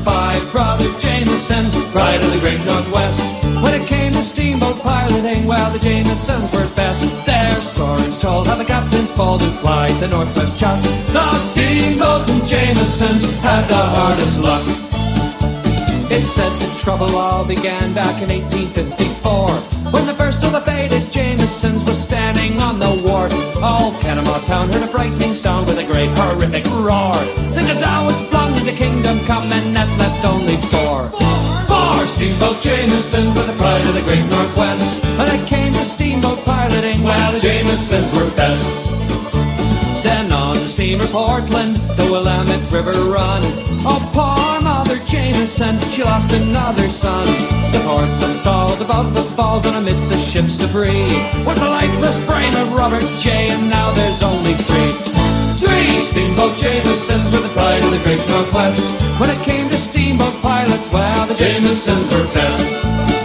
five brothers Jameson, pride of the great Northwest. When it came to steamboat piloting, well, the Jamesons were best. Their stories told how the captains pulled and plied the Northwest Chuck. The steamboat and Jamesons had the hardest luck. It's said the trouble all began back in 1854, when the first of the faded Jamesons was standing on the wharf. All Panama Town heard a frightening sound with a great horrific roar. The gazelle was flung into kingdom come, and that left only four. Four steamboat Jamesons were the pride of the great Northwest. When it came to steamboat piloting, well, the Jamesons were best. Then on the steamer Portland, the Willamette River run. Oh, poor Mother Jameson, she lost another son. The Portland stalled above the falls, and amidst the ship's debris was the lifeless frame of Robert J., and now there's only three. Three steamboat Jamesons were the pride of the great Northwest. When it came to steamboat pilots, well, the Jamesons were best.